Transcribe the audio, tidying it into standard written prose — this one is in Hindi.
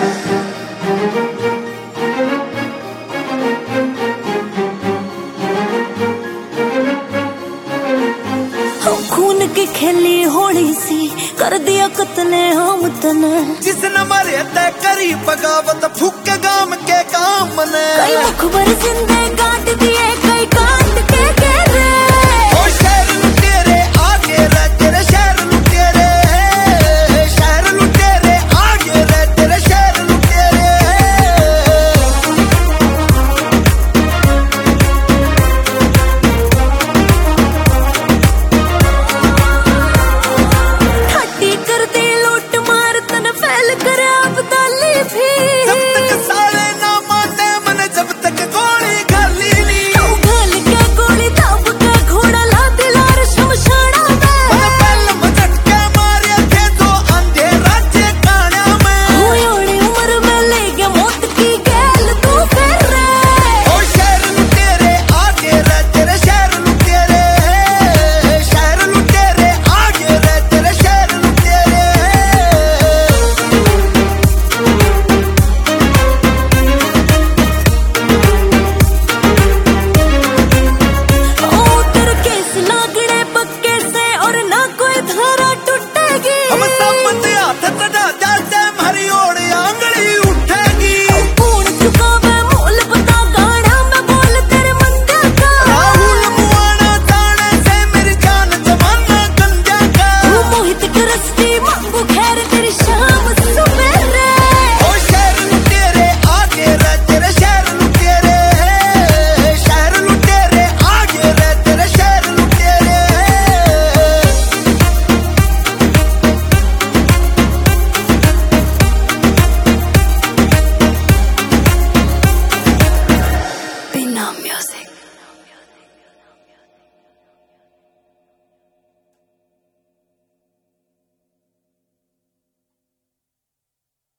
खून की खेली होली सी कर दिया कतले हम तने, जिसने मरे तय करी बगावत फूक गाम के काम ने, कई मुखबर जिंदे काट दिए।